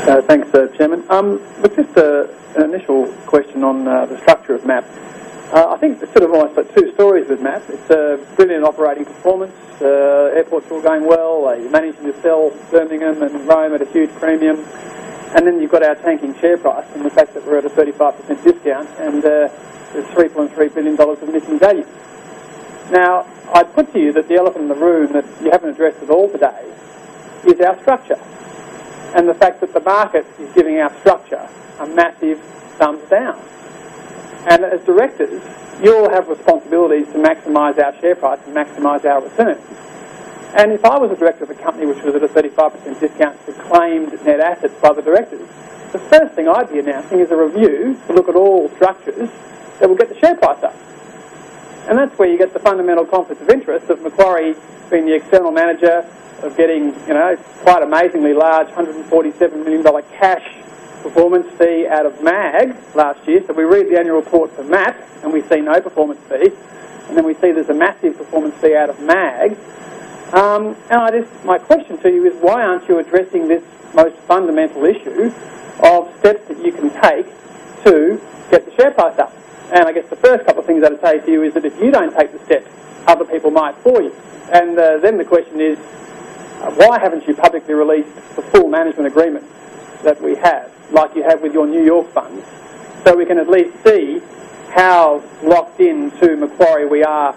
Thanks, Chairman. But just an initial question on the structure of MAP. I think it's sort of almost like two stories with MAP. It's a brilliant operating performance. Airports are all going well. You're managing to sell Birmingham and Rome at a huge premium. And then you've got our tanking share price and the fact that we're at a 35% discount and there's $3.3 billion of missing value. Now, I'd put to you that the elephant in the room that you haven't addressed at all today is our structure. And the fact that the market is giving our structure a massive thumbs down. And as directors, you all have responsibilities to maximise our share price and maximise our returns. And if I was a director of a company which was at a 35% discount to claimed net assets by the directors, the first thing I'd be announcing is a review to look at all structures that will get the share price up. And that's where you get the fundamental conflict of interest of Macquarie being the external manager, of getting, quite amazingly large $147 million cash performance fee out of MAG last year. So we read the annual report for MAP and we see no performance fee. And then we see there's a massive performance fee out of MAG. And my question to you is, why aren't you addressing this most fundamental issue of steps that you can take to get the share price up? And I guess the first couple of things I'd say to you is that if you don't take the steps, other people might for you. And then the question is, why haven't you publicly released the full management agreement that we have, like you have with your New York funds, so we can at least see how locked in to Macquarie we are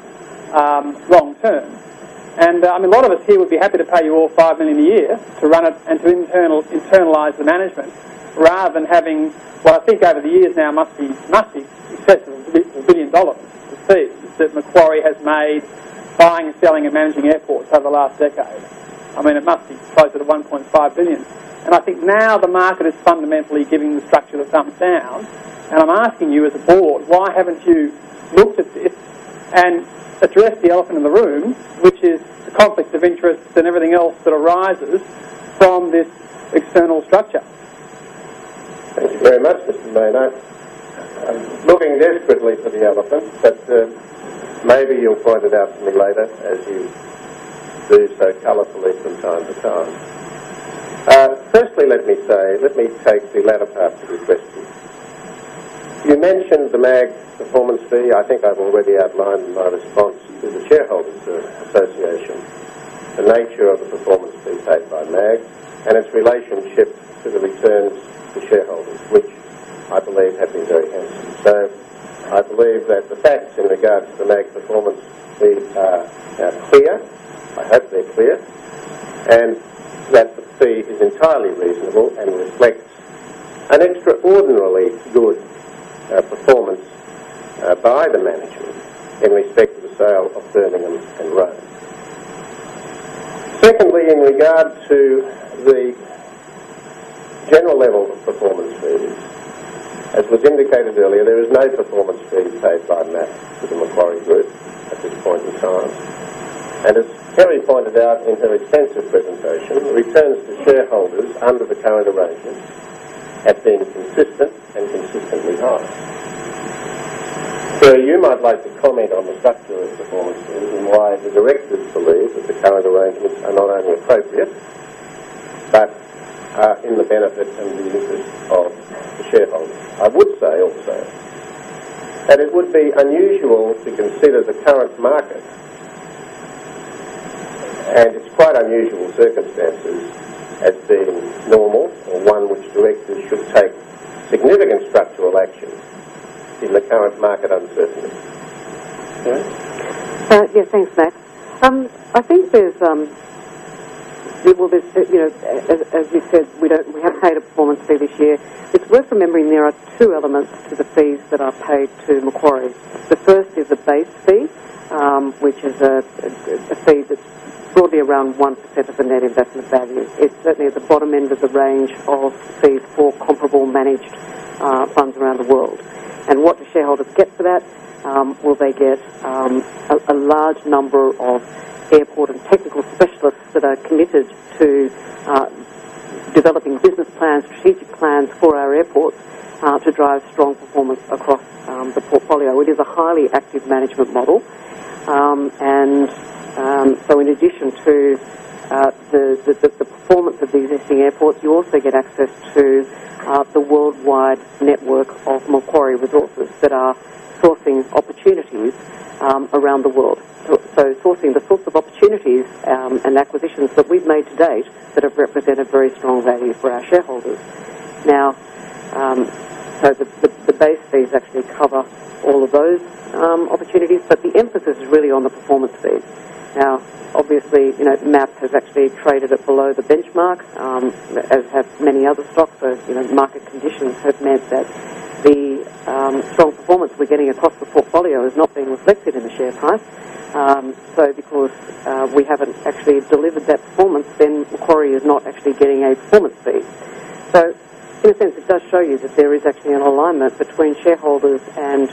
long term? And a lot of us here would be happy to pay you all $5 million a year to run it and to internalise the management, rather than having what I think over the years now must be excess of $1 billion of fees that Macquarie has made buying and selling and managing airports over the last decade. It must be closer to $1.5 billion. And I think now the market is fundamentally giving the structure the thumbs down. And I'm asking you as a board, why haven't you looked at this and addressed the elephant in the room, which is the conflict of interests and everything else that arises from this external structure? Thank you very much, Mr. Maynard. I'm looking desperately for the elephant, but maybe you'll point it out to me later, as you do so colourfully from time to time. Firstly, let me take the latter part of your question. You mentioned the MAG performance fee. I think I've already outlined in my response to the Shareholders Association the nature of the performance fee paid by MAG and its relationship to the returns to shareholders, which I believe have been very handsome. So I believe that the facts in regard to the MAG performance fee are clear. I hope they're clear. And that the fee is entirely reasonable and reflects an extraordinarily good performance by the management in respect to the sale of Birmingham and Rome. Secondly, in regard to the general level of performance fees, as was indicated earlier, there is no performance fee paid by MAP to the Macquarie Group at this point in time. And as Kerry pointed out in her extensive presentation, the returns to shareholders under the current arrangement have been consistent and consistently high. So you might like to comment on the structure of performance fees and why the directors believe that the current arrangements are not only appropriate, but are in the benefit and the interest of the shareholders. I would say also that it would be unusual to consider the current market and its quite unusual circumstances as being normal, or one which directors should take significant structural action in the current market uncertainty. Yeah, thanks, Max. I think there's, as we said, we have paid a performance fee this year. It's worth remembering there are two elements to the fees that are paid to Macquarie. The first is a base fee, which is a fee that's broadly around 1% of the net investment value. It's certainly at the bottom end of the range of fees for comparable managed funds around the world. And what do shareholders get for that? Will they get a large number of airport and technical specialists that are committed to developing business plans, strategic plans for our airports to drive strong performance across the portfolio. It is a highly active management model, so in addition to the performance of the existing airports, you also get access to the worldwide network of Macquarie resources that are sourcing opportunities around the world. So sourcing the sorts of opportunities and acquisitions that we've made to date that have represented very strong value for our shareholders. Now, so the base fees actually cover all of those opportunities, but the emphasis is really on the performance fees. Now, obviously, MAP has actually traded at below the benchmark, as have many other stocks. So, market conditions have meant that the strong performance we're getting across the portfolio is not being reflected in the share price. So because we haven't actually delivered that performance, then Macquarie is not actually getting a performance fee. So, in a sense, it does show you that there is actually an alignment between shareholders and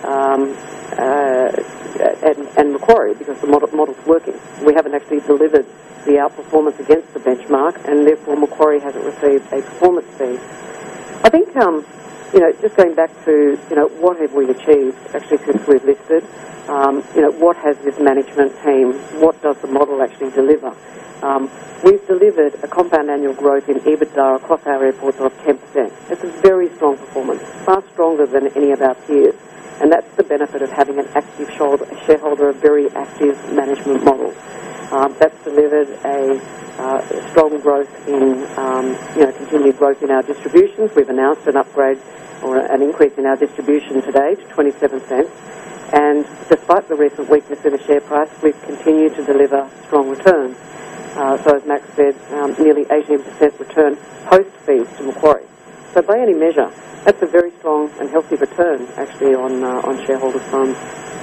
Macquarie, because the model's working. We haven't actually delivered the outperformance against the benchmark, and therefore Macquarie hasn't received a performance fee. I think, just going back to, what have we achieved actually since we've listed? What has this management team, what does the model actually deliver? We've delivered a compound annual growth in EBITDA across our airports of 10%. It's a very strong performance, far stronger than any of our peers. And that's the benefit of having an active shareholder, a very active management model. That's delivered a strong growth in, continued growth in our distributions. We've announced an upgrade or an increase in our distribution today to 27 cents. And despite the recent weakness in the share price, we've continued to deliver strong returns. So as Max said, nearly 18% return post-fees to Macquarie. So by any measure, that's a very strong and healthy return, actually, on shareholders' funds.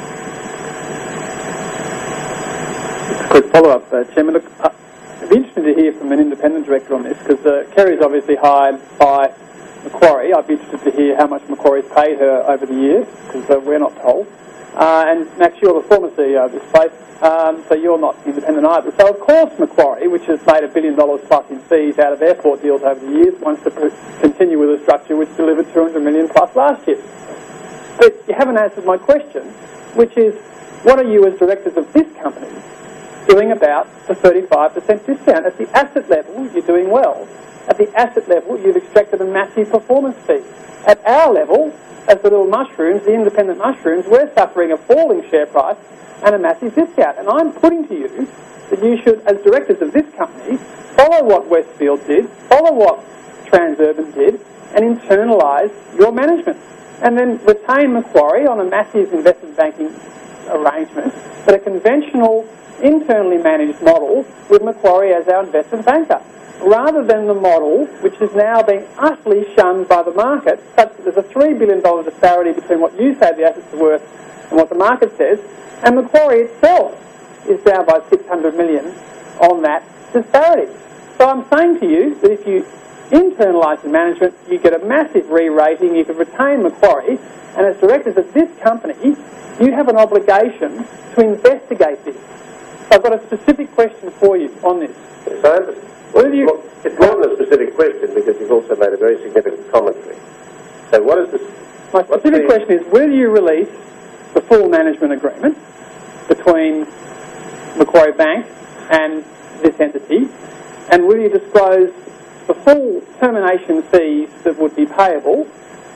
Just a quick follow-up, Chairman. Look, it'd be interesting to hear from an independent director on this, because Kerry's obviously hired by Macquarie. I'd be interested to hear how much Macquarie's paid her over the years, because we're not told. And Max, you're the former CEO of this place, so you're not independent either. So of course Macquarie, which has made $1 billion plus in fees out of airport deals over the years, wants to continue with a structure which delivered $200 million plus last year. But you haven't answered my question, which is, what are you as directors of this company doing about the 35% discount? At the asset level, you're doing well. At the asset level, you've extracted a massive performance fee. At our level, as the little mushrooms, the independent mushrooms, we're suffering a falling share price and a massive discount. And I'm putting to you that you should, as directors of this company, follow what Westfield did, follow what Transurban did, and internalise your management. And then retain Macquarie on a massive investment banking arrangement, but a conventional, internally managed model with Macquarie as our investment banker, rather than the model which is now being utterly shunned by the market, such that there's a $3 billion disparity between what you say the assets are worth and what the market says, and Macquarie itself is down by $600 million on that disparity. So I'm saying to you that if you internalise the management, you get a massive re-rating, you can retain Macquarie, and as directors of this company, you have an obligation to investigate this. So I've got a specific question for you on this. So it's more than a specific question, because you've also made a very significant commentary. So what is this? My specific question is, will you release the full management agreement between Macquarie Bank and this entity, and will you disclose the full termination fees that would be payable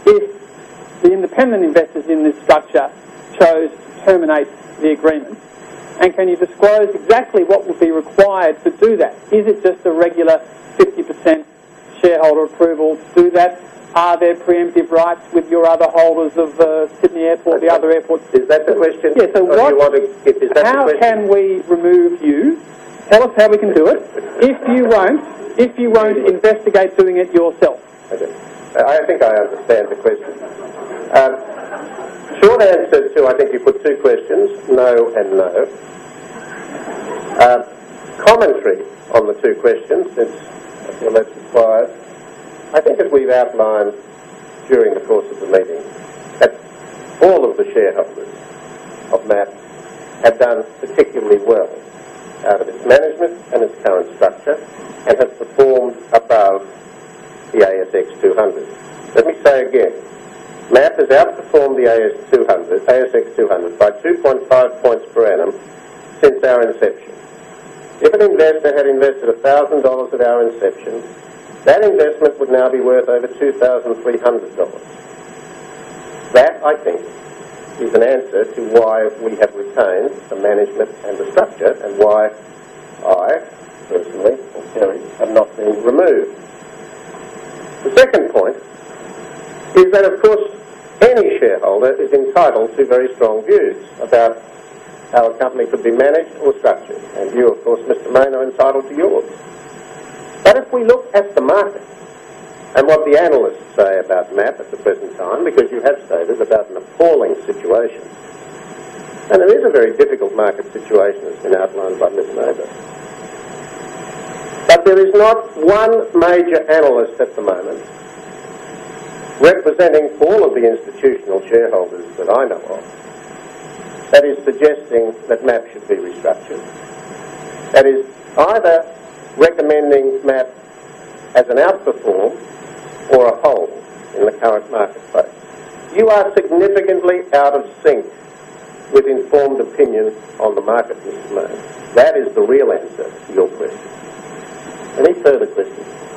if the independent investors in this structure chose to terminate the agreement? And can you disclose exactly what would be required to do that? Is it just a regular 50% shareholder approval to do that? Are there preemptive rights with your other holders of Sydney Airport, the other airports? Is that the question? Yeah, so how can we remove you? Tell us how we can do it if you won't investigate doing it yourself. Okay. I think I understand the question. Short answer to, I think you put two questions, no and no. Commentary on the two questions, since I feel that's required. I think as we've outlined during the course of the meeting, that all of the shareholders of MAP have done particularly well out of its management and its current structure, and have performed above the ASX 200. Let me say again, MAP has outperformed the ASX 200 by 2.5 points per annum since our inception. If an investor had invested $1,000 at our inception, that investment would now be worth over $2,300. That, I think, is an answer to why we have retained the management and the structure and why I, personally, or Kerry, have not been removed. The second point is that, of course, any shareholder is entitled to very strong views about how a company could be managed or structured. And you, of course, Mr. Mayne, are entitled to yours. But if we look at the market and what the analysts say about MAP at the present time, because you have stated about an appalling situation, and there is a very difficult market situation that's been outlined by Ms. Maber. But there is not one major analyst at the moment representing all of the institutional shareholders that I know of that is suggesting that MAP should be restructured. That is either recommending MAP as an outperform or a hold in the current marketplace. You are significantly out of sync with informed opinion on the market, Mr. Mayne. That is the real answer to your question. Any further questions?